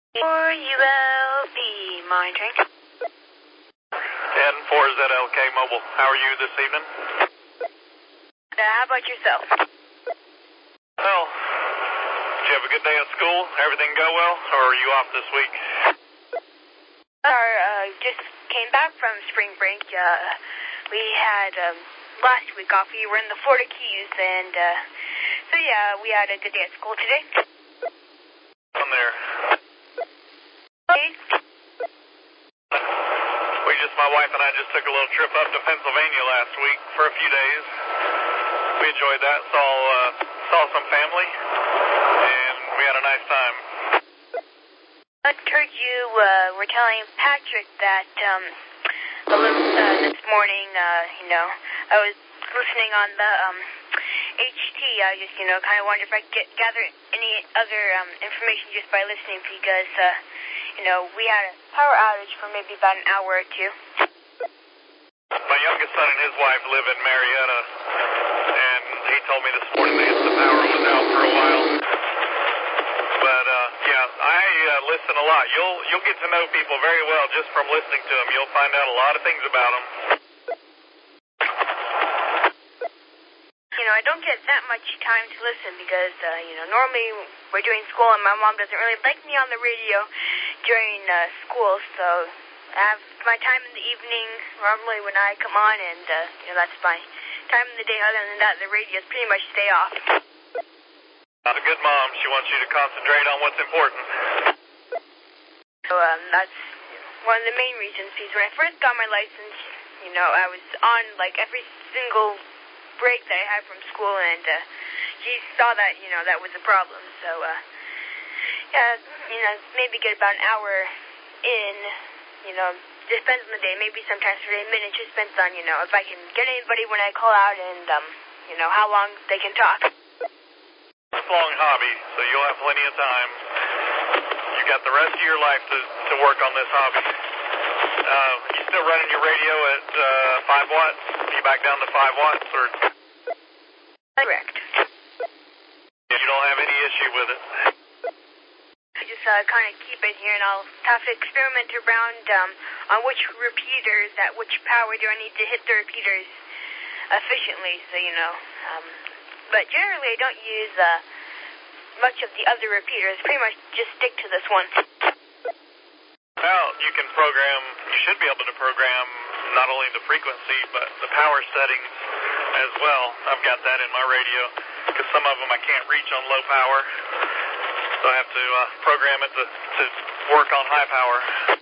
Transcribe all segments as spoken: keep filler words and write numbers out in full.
For U L B, monitoring. N four Z L K Mobile, how are you this evening? Uh, how about yourself? Well, did you have a good day at school? Everything go well, or are you off this week? Our, uh, just came back from spring break. Uh, we had, um, last week off. We were in the Florida Keys, and, uh, so yeah, we had a good day at school today. On there. Okay. We just, my wife and I just took a little trip up to Pennsylvania last week for a few days. We enjoyed that, saw, uh, saw some family, and we had a nice time. I heard you, uh, were telling Patrick that, um, a little, uh, this morning, uh, you know, I was listening on the, um, H T. I just, you know, kind of wondered if I could get, gather any other, um, information just by listening because, uh, you know, we had a power outage for maybe about an hour or two. My youngest son and his wife live in Marietta, and he told me this morning that the power was out for a while. But, uh, yeah, I uh, listen a lot. You'll you'll get to know people very well just from listening to them. You'll find out a lot of things about them. You know, I don't get that much time to listen because, uh, you know, normally we're doing school and my mom doesn't really like me on the radio during uh, school, so I have my time in the evening normally when I come on, and, uh, you know, that's my time in the day. Other than that, the radios pretty much stay off. Not a good mom. She wants you to concentrate on what's important. So um, that's one of the main reasons. Because when I first got my license, you know, I was on, like, every single break that I had from school, and uh, she saw that, you know, that was a problem. So, uh, yeah, you know, maybe get about an hour in, you know, just depends on the day. Maybe sometimes thirty minutes, just depends on, you know, if I can get anybody when I call out and, um, you know, how long they can talk. Lifelong hobby, so you'll have plenty of time. You got the rest of your life to, to work on this hobby. Uh, you still running your radio at uh, five watts? Are you back down to five watts, or? Correct. You don't have any issue with it? I just uh, kind of keep it here, and I'll have to experiment around um, on which repeaters, at which power do I need to hit the repeaters efficiently, so, you know. Um, but generally, I don't use uh, much of the other repeaters. Pretty much just stick to this one. Well, you can program, you should be able to program not only the frequency, but the power settings as well. I've got that in my radio, because some of them I can't reach on low power, so I have to uh, program it to, to work on high power.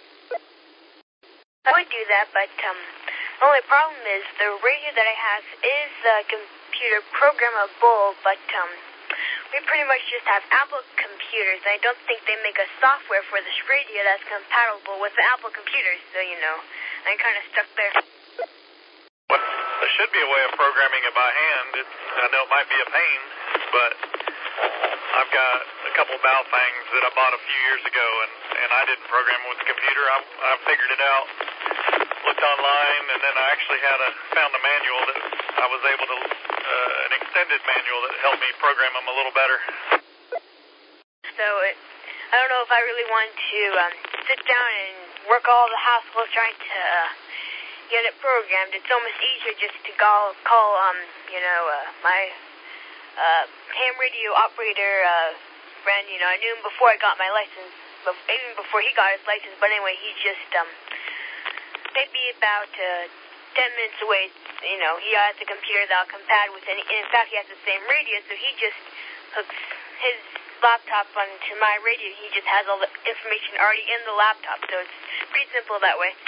I would do that, but um, the only problem is the radio that I have is uh, computer programmable, but um, we pretty much just have Apple computers. I don't think they make a software for this radio that's compatible with the Apple computers, so, you know, I'm kind of stuck there. Well, there should be a way of programming it by hand. It's, I know it might be a pain, but I've got a couple of Baofangs that I bought a few years ago, and, and I didn't program it with the computer. I, I figured it out, looked online, and then I actually had a found a manual that I was able to, uh, an extended manual that helped me program them a little better. So it, I don't know if I really want to um, sit down and work all the hassle of trying to uh, get it programmed. It's almost easier just to call, call um, you know, uh, my uh, ham radio operator uh, friend. You know, I knew him before I got my license, even before he got his license. But anyway, he's just um, maybe about uh, ten minutes away. You know, he has a computer that'll compare with any. In fact, he has the same radio, so he just hooks his laptop onto my radio. He just has all the information already in the laptop, so it's pretty simple that way.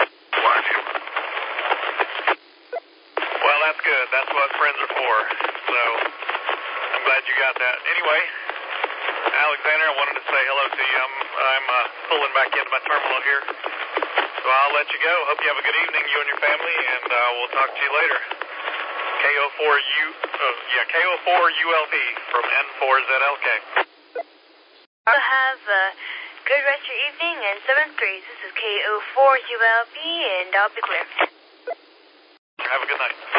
Well, that's good. That's what friends are for. So I'm glad you got that. Anyway, Alexander, I wanted to say hello to you. I'm, I'm uh, pulling back into my terminal here, so I'll let you go. Hope you have a good evening, you and your family, and uh, we'll talk to you later. K O four U, oh, yeah, K O four U L P from N four Z L K. I'll have a good rest of your evening, and seventh grade. This is K O four U L P, and I'll be clear. Have a good night.